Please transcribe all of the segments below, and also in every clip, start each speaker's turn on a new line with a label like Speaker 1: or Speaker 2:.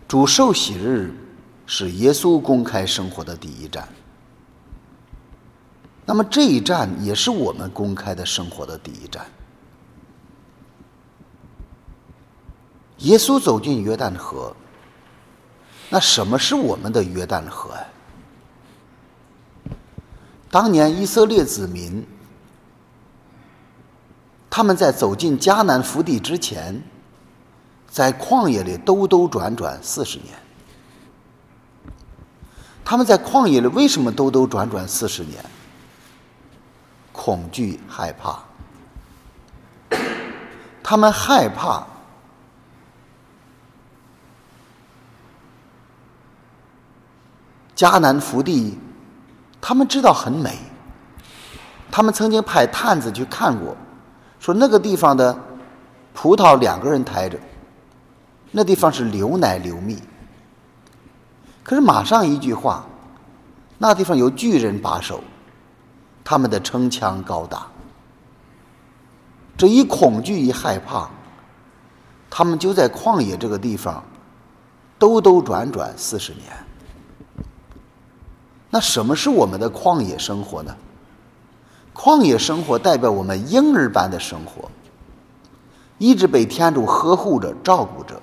Speaker 1: 主受洗日是耶稣公开生活的第一站，那么这一站也是我们公开的生活的第一站。耶稣走进约旦河，那什么是我们的约旦河啊？当年以色列子民，他们在走进迦南福地之前，在旷野里兜兜转转40年。他们在旷野里为什么兜兜转转40年？恐惧害怕，他们害怕迦南福地，他们知道很美，他们曾经派探子去看过，说那个地方的葡萄2个人抬着，那地方是流奶流蜜。可是马上一句话，那地方有巨人把守，他们的城墙高大。这一恐惧一害怕，他们就在旷野这个地方兜兜转转40年。那什么是我们的旷野生活呢？旷野生活代表我们婴儿般的生活，一直被天主呵护着照顾着。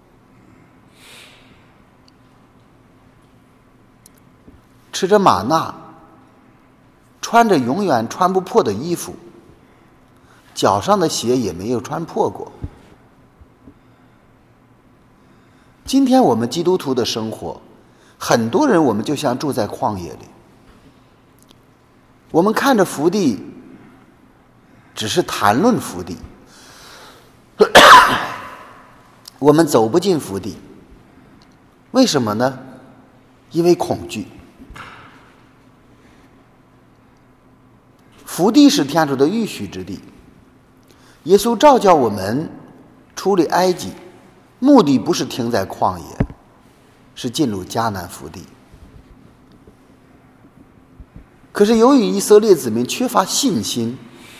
Speaker 1: 吃着玛纳，穿着永远穿不破的衣服，脚上的鞋也没有穿破过。今天我们基督徒的生活，很多人我们就像住在旷野里，我们看着福地，只是谈论福地，我们走不进福地。为什么呢？因为恐惧。福地是天主的预许之地，耶稣召叫我们出离埃及，目的不是停在旷野，是进入迦南福地。可是由于以色列子民缺乏信心，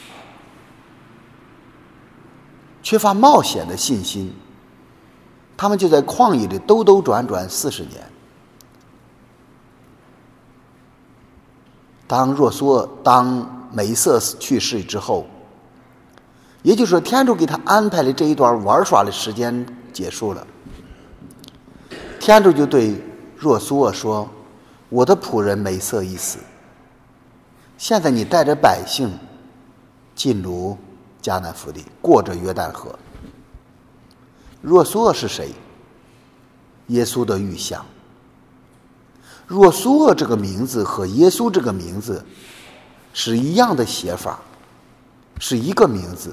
Speaker 1: 缺乏冒险的信心，他们就在旷野里兜兜转转40年。当梅瑟去世之后，也就是说天主给他安排了这一段玩耍的时间结束了，天主就对若苏厄说：我的仆人梅瑟已死，现在你带着百姓进入迦南福地，过着约旦河。若苏厄是谁？耶稣的预象。若苏厄这个名字和耶稣这个名字是一样的写法，是一个名字。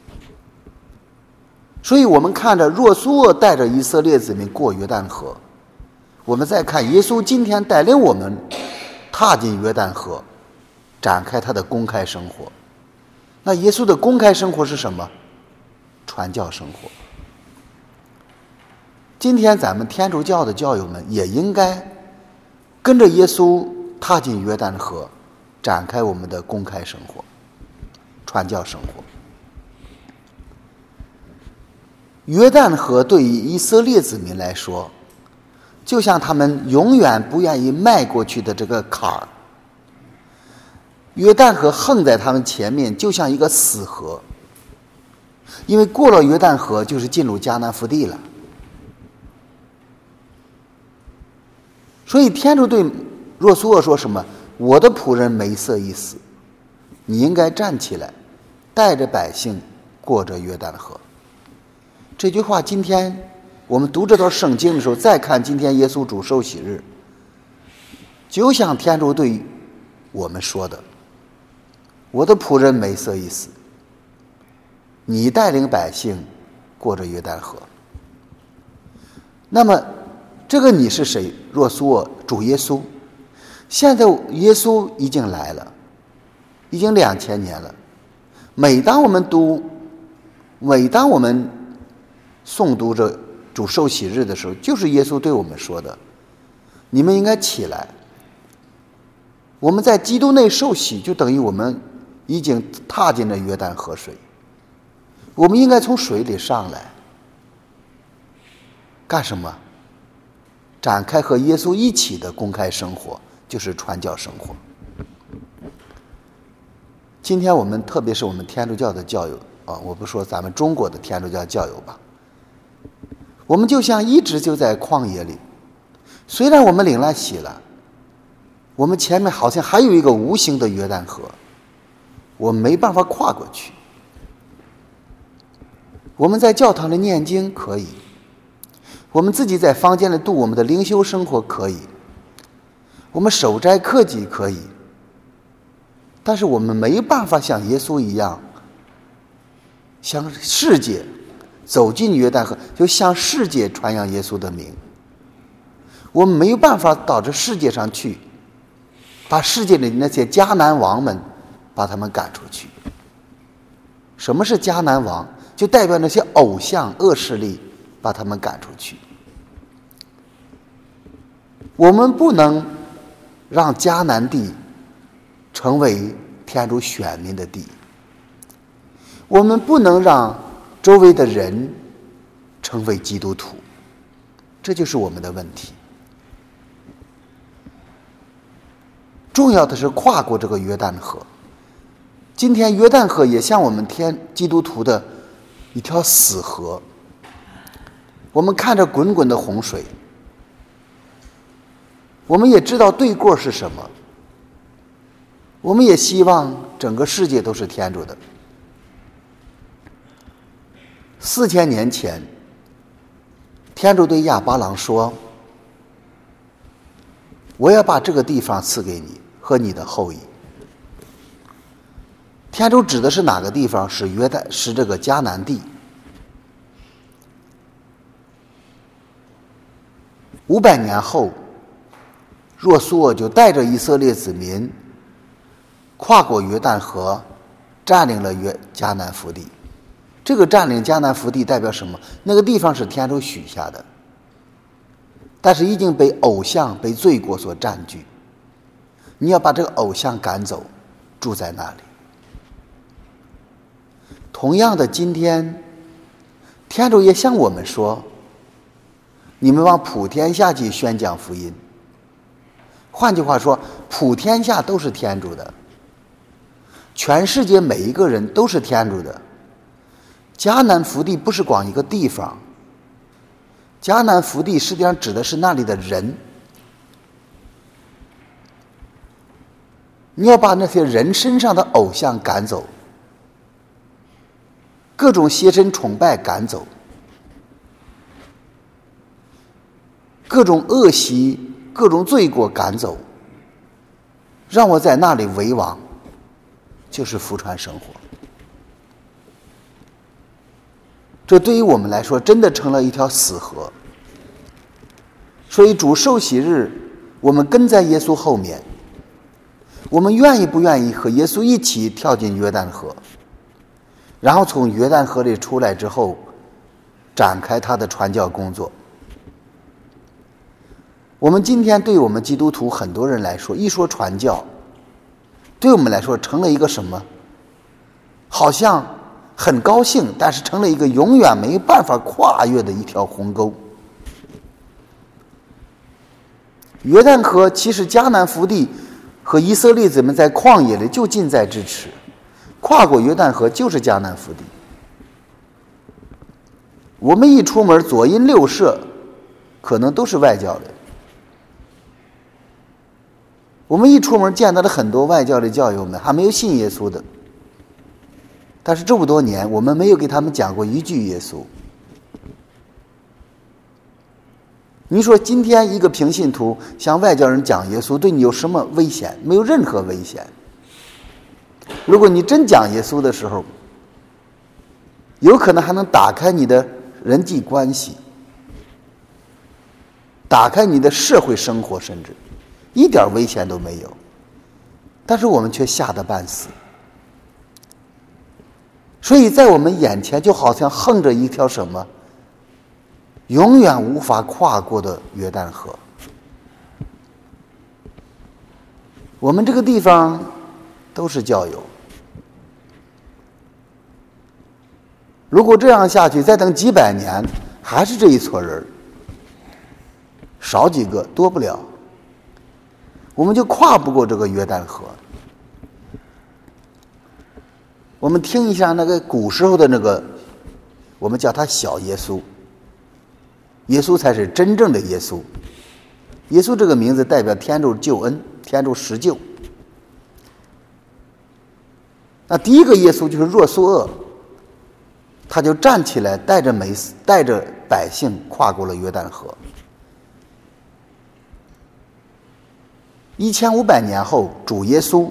Speaker 1: 所以我们看着若苏厄带着以色列子民过约旦河，我们再看耶稣今天带领我们踏进约旦河，展开他的公开生活。那耶稣的公开生活是什么？传教生活。今天咱们天主教的教友们也应该跟着耶稣踏进约旦河，展开我们的公开生活，传教生活。约旦河对于以色列子民来说，就像他们永远不愿意迈过去的这个坎儿。约旦河横在他们前面，就像一个死河，因为过了约旦河就是进入迦南福地了。所以天主对若苏厄说什么？我的仆人梅瑟已死，你应该站起来，带着百姓过着约旦河。这句话今天我们读这段圣经的时候，再看今天耶稣主受洗日，就像天主对我们说的：我的仆人梅瑟已死，你带领百姓过着约旦河。那么这个你是谁？若苏厄，主耶稣。现在耶稣已经来了，已经2000年了。每当我们诵读着主受洗日的时候，就是耶稣对我们说的：你们应该起来。我们在基督内受洗，就等于我们已经踏进了约旦河水。我们应该从水里上来，干什么？ 展开和耶稣一起的公开生活，就是传教生活。今天我们特别是我们天主教的教友我不说咱们中国的天主教教友吧，我们就像一直就在旷野里，虽然我们领了洗了，我们前面好像还有一个无形的约旦河，我们没办法跨过去。我们在教堂里念经可以，我们自己在房间里度我们的灵修生活可以，我们守斋克己可以，但是我们没办法像耶稣一样向世界走进约旦河，就向世界传扬耶稣的名。我们没有办法到这世界上去，把世界里那些迦南王们把他们赶出去。什么是迦南王？就代表那些偶像恶势力，把他们赶出去。我们不能让迦南地成为天主选民的地，我们不能让周围的人成为基督徒，这就是我们的问题。重要的是跨过这个约旦河。今天约旦河也像我们基督徒的一条死河，我们看着滚滚的洪水，我们也知道对过是什么，我们也希望整个世界都是天主的。4000年前，天主对亚巴郎说，我要把这个地方赐给你和你的后裔。天主指的是哪个地方？是这个迦南地。500年后，若苏尔就带着以色列子民跨过约旦河，占领了迦南福地。这个占领迦南福地代表什么？那个地方是天主许下的，但是已经被偶像、被罪过所占据。你要把这个偶像赶走，住在那里。同样的，今天天主也向我们说，你们往普天下去宣讲福音。换句话说，普天下都是天主的，全世界每一个人都是天主的。迦南福地不是光一个地方，迦南福地实际上指的是那里的人。你要把那些人身上的偶像赶走，各种邪神崇拜赶走，各种恶习、各种罪过赶走，让我在那里为王，就是福传生活。这对于我们来说真的成了一条死河。所以主受洗日，我们跟在耶稣后面，我们愿意不愿意和耶稣一起跳进约旦河，然后从约旦河里出来之后展开他的传教工作。我们今天对我们基督徒很多人来说，一说传教，对我们来说成了一个什么？好像很高兴，但是成了一个永远没办法跨越的一条鸿沟。约旦河其实迦南福地和以色列子们在旷野里就近在咫尺，跨过约旦河就是迦南福地。我们一出门左邻右舍可能都是外教的，我们一出门见到了很多外教的教友们，还没有信耶稣的，但是这么多年我们没有给他们讲过一句耶稣。你说今天一个平信徒向外教人讲耶稣，对你有什么危险？没有任何危险。如果你真讲耶稣的时候，有可能还能打开你的人际关系，打开你的社会生活，甚至一点危险都没有。但是我们却吓得半死。所以在我们眼前就好像横着一条什么永远无法跨过的约旦河。我们这个地方都是教友，如果这样下去，再等几百年还是这一撮人， 少几个多不了，我们就跨不过这个约旦河。我们听一下那个古时候的那个，我们叫他小耶稣，耶稣才是真正的耶稣。耶稣这个名字代表天主救恩，天主施救。那第一个耶稣就是若苏厄，他就站起来，带着百姓跨过了约旦河。1500年后，主耶稣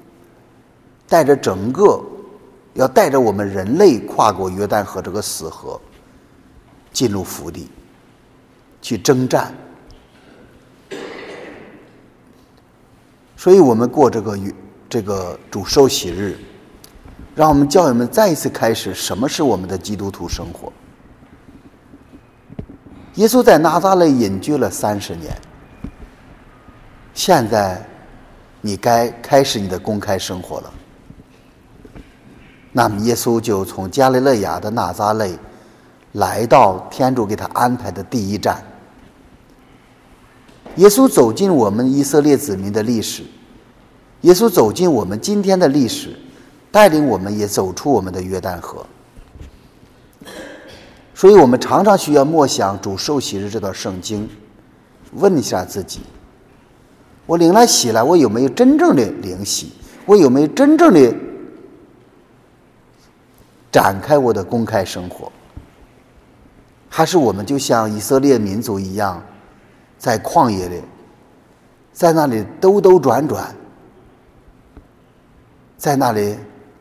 Speaker 1: 要带着我们人类跨过约旦河这个死河，进入福地，去征战。所以我们过这个主受洗日，让我们教友们再一次开始什么是我们的基督徒生活。耶稣在拿撒勒隐居了30年，现在你该开始你的公开生活了。那么耶稣就从加利肋亚的拿撒勒来到天主给他安排的第一站。耶稣走进我们以色列子民的历史，耶稣走进我们今天的历史，带领我们也走出我们的约旦河。所以我们常常需要默想主受洗日这段圣经，问一下自己，我领了洗了，我有没有真正的领洗？我有没有真正的展开我的公开生活？还是我们就像以色列民族一样，在旷野里，在那里兜兜转转，在那里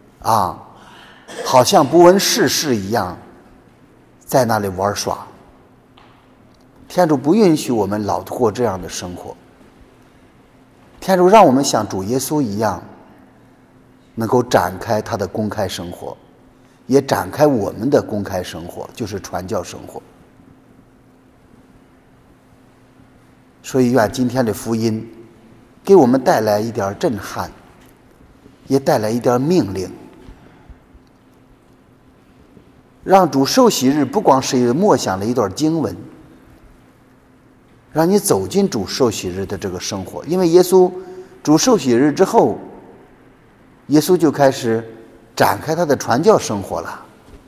Speaker 1: 好像不问世事一样，在那里玩耍？天主不允许我们老过这样的生活。天主让我们像主耶稣一样，能够展开他的公开生活，也展开我们的公开生活，就是传教生活。所以愿今天的福音给我们带来一点震撼，也带来一点命令，让主受洗日不光是一个默想的一段经文，让你走进主受洗日的这个生活。因为耶稣主受洗日之后，耶稣就开始展开他的传教生活了。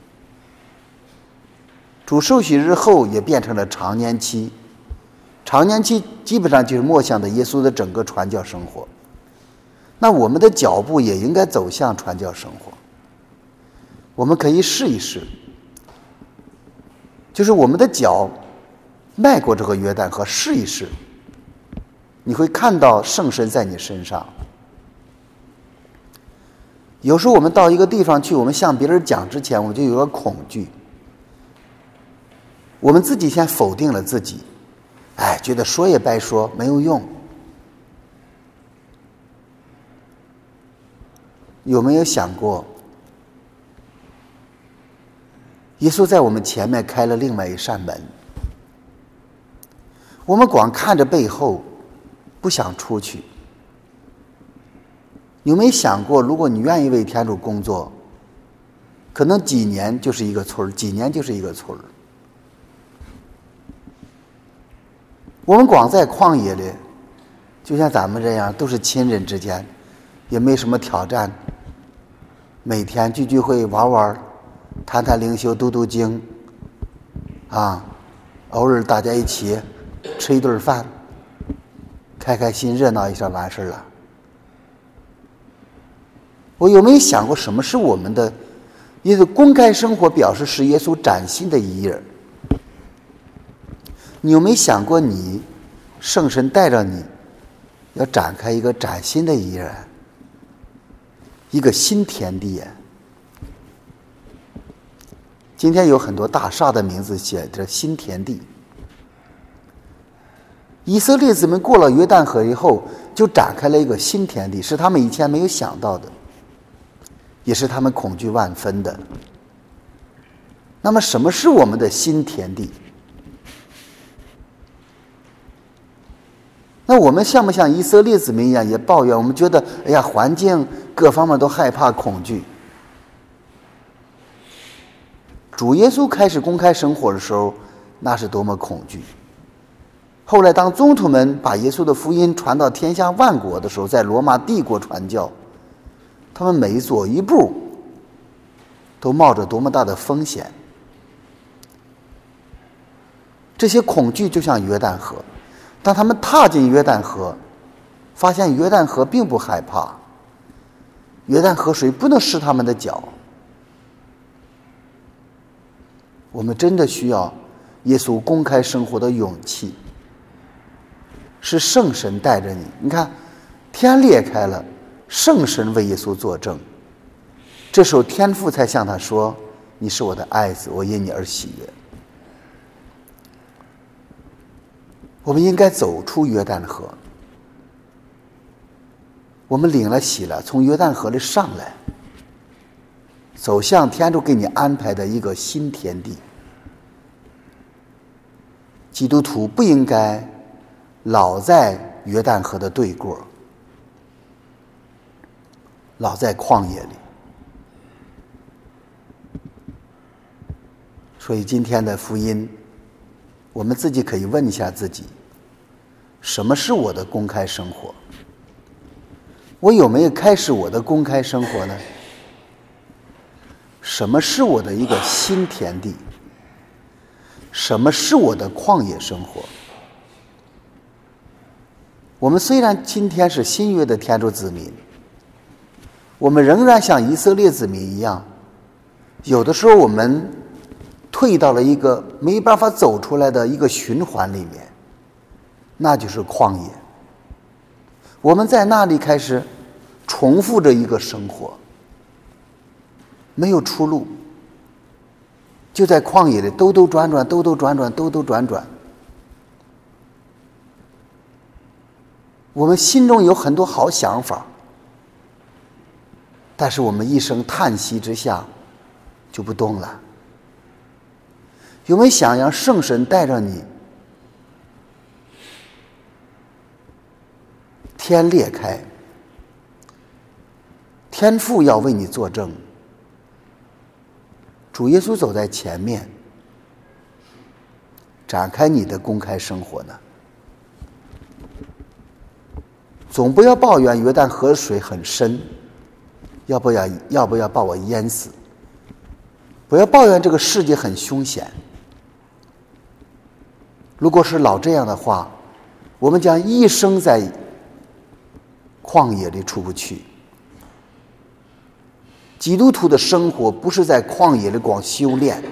Speaker 1: 主受洗日后也变成了常年期，常年期基本上就是默想的耶稣的整个传教生活。那我们的脚步也应该走向传教生活。我们可以试一试，就是我们的脚迈过这个约旦河，试一试，你会看到圣神在你身上。有时候我们到一个地方去，我们向别人讲之前，我们就有个恐惧，我们自己先否定了自己，觉得说也白说，没有用。有没有想过，耶稣在我们前面开了另外一扇门，我们光看着背后，不想出去。有没有想过，如果你愿意为天主工作，可能几年就是一个村，几年就是一个村。我们光在旷野里，就像咱们这样，都是亲人之间，也没什么挑战，每天聚会玩玩，谈谈灵修，读读经，偶尔大家一起吃一顿饭，开开心热闹一下完事了。我有没有想过，什么是我们的一个公开生活，表示是耶稣崭新的一页？你有没有想过，你圣神带着你要展开一个崭新的一页，一个新天地？今天有很多大厦的名字写着新天地。以色列子们过了约旦河以后，就展开了一个新天地，是他们以前没有想到的，也是他们恐惧万分的。那么什么是我们的新天地？那我们像不像以色列子民一样也抱怨？我们觉得环境各方面都害怕恐惧。主耶稣开始公开生活的时候，那是多么恐惧。 后来当宗徒们把耶稣的福音传到天下万国的时候，在罗马帝国传教，他们每走一步都冒着多么大的风险。这些恐惧就像约旦河，当他们踏进约旦河，发现约旦河并不害怕，约旦河水不能湿他们的脚。我们真的需要耶稣公开生活的勇气，是圣神带着你。你看，天裂开了，圣神为耶稣作证，这时候天父才向他说：“你是我的爱子，我因你而喜悦。”我们应该走出约旦河，我们领了喜了，从约旦河里上来，走向天主给你安排的一个新天地。基督徒不应该老在约旦河的对过，老在旷野里。所以今天的福音，我们自己可以问一下自己，什么是我的公开生活？我有没有开始我的公开生活呢？什么是我的一个新天地？什么是我的旷野生活？我们虽然今天是新约的天主子民，我们仍然像以色列子民一样，有的时候我们退到了一个没办法走出来的一个循环里面，那就是旷野。我们在那里开始重复着一个生活，没有出路，就在旷野里兜兜转转，兜兜转转，兜兜转转。我们心中有很多好想法，但是我们一声叹息之下就不动了。有没有想让圣神带着你，天裂开，天父要为你作证，主耶稣走在前面，展开你的公开生活呢？总不要抱怨约旦河水很深，要不要把我淹死？不要抱怨这个世界很凶险。如果是老这样的话，我们将一生在旷野里出不去。基督徒的生活不是在旷野里光修炼。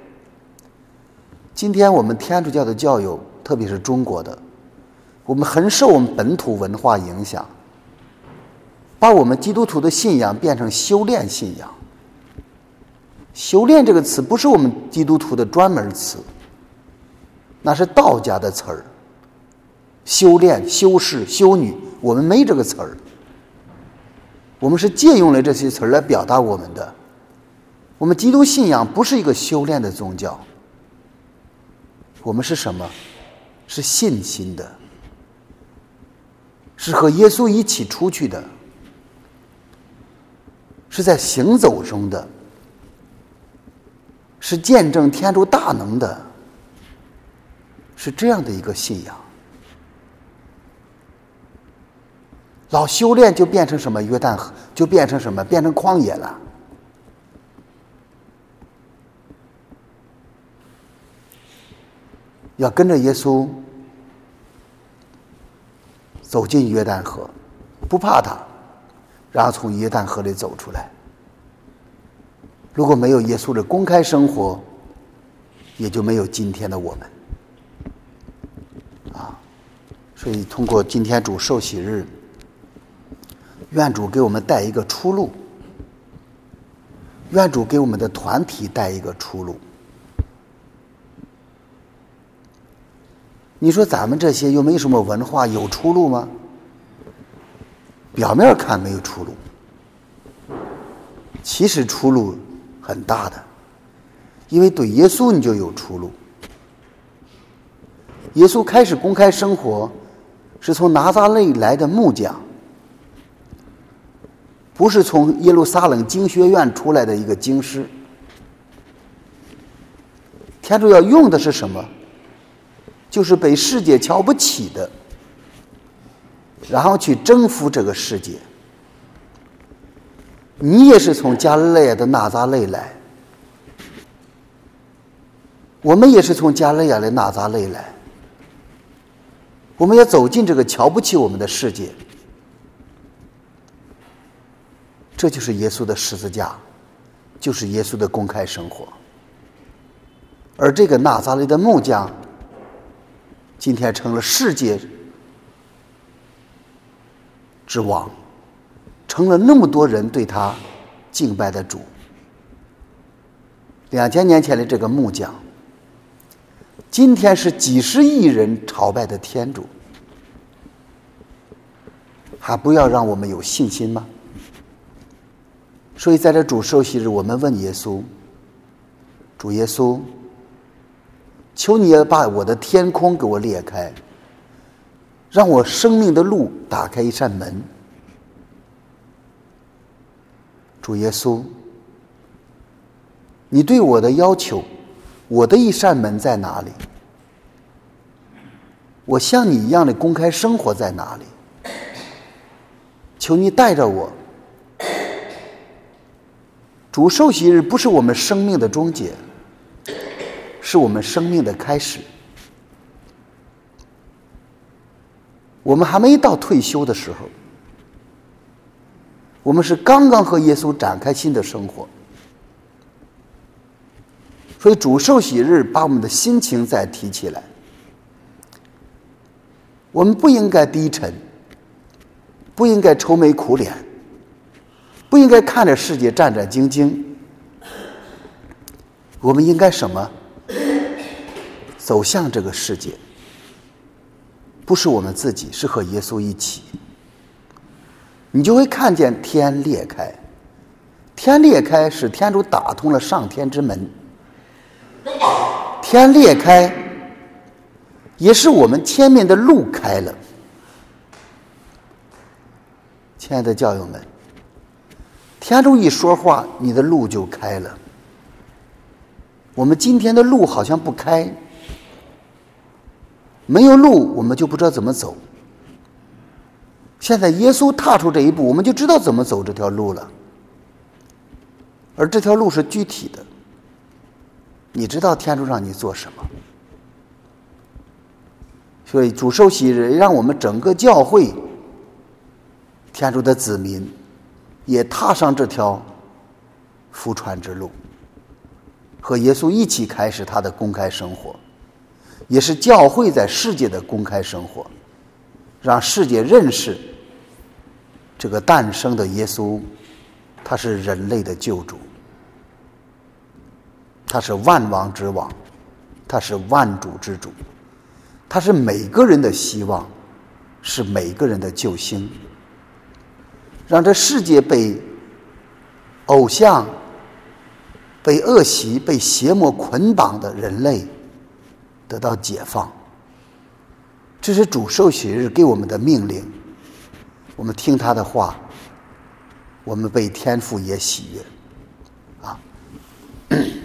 Speaker 1: 今天我们天主教的教友，特别是中国的，我们很受我们本土文化影响，把我们基督徒的信仰变成修炼信仰。修炼这个词不是我们基督徒的专门词，那是道家的词儿。修炼、修士、修女，我们没这个词儿。我们是借用了这些词儿来表达我们的。我们基督信仰不是一个修炼的宗教，我们是什么？是信心的，是和耶稣一起出去的，是在行走中的，是见证天主大能的，是这样的一个信仰。老修炼就变成什么约旦河，就变成什么？变成旷野了。要跟着耶稣走进约旦河，不怕他，然后从约旦河里走出来。如果没有耶稣的公开生活，也就没有今天的我们。所以通过今天主受洗日，愿主给我们带一个出路，愿主给我们的团体带一个出路。你说咱们这些又没什么文化，有出路吗？表面看没有出路，其实出路很大的，因为对耶稣你就有出路。耶稣开始公开生活是从拿撒勒来的木匠，不是从耶路撒冷经学院出来的一个经师。天主要用的是什么？ 就是被世界瞧不起的，然后去征服这个世界。你也是从加利利亚的拿撒勒来，我们也是从加利利亚的拿撒勒来，我们要走进这个瞧不起我们的世界。这就是耶稣的十字架，就是耶稣的公开生活。而这个拿撒勒的木匠今天成了世界之王，成了那么多人对他敬拜的主。2000年前的这个木匠，今天是几十亿人朝拜的天主，还不要让我们有信心吗？所以在这主受洗日，我们问耶稣，主耶稣，求你要把我的天空给我裂开，让我生命的路打开一扇门。主耶稣，你对我的要求，我的一扇门在哪里？我像你一样的公开生活在哪里？求你带着我。主受洗日不是我们生命的终结，是我们生命的开始。我们还没到退休的时候，我们是刚刚和耶稣展开新的生活。所以主受洗日把我们的心情再提起来，我们不应该低沉，不应该愁眉苦脸，不应该看着世界战战兢兢。我们应该什么？走向这个世界，不是我们自己，是和耶稣一起。你就会看见天裂开，天裂开是天主打通了上天之门，天裂开也是我们前面的路开了。亲爱的教友们，天主一说话，你的路就开了。我们今天的路好像不开，没有路我们就不知道怎么走。现在耶稣踏出这一步，我们就知道怎么走这条路了。而这条路是具体的，你知道天主让你做什么。所以主受洗日让我们整个教会天主的子民也踏上这条福传之路，和耶稣一起开始他的公开生活，也是教会在世界的公开生活，让世界认识这个诞生的耶稣，他是人类的救主，他是万王之王，他是万主之主，他是每个人的希望，是每个人的救星。让这世界被偶像、被恶习、被邪魔捆绑的人类得到解放。这是主受洗日给我们的命令，我们听他的话，我们被天父也喜悦啊。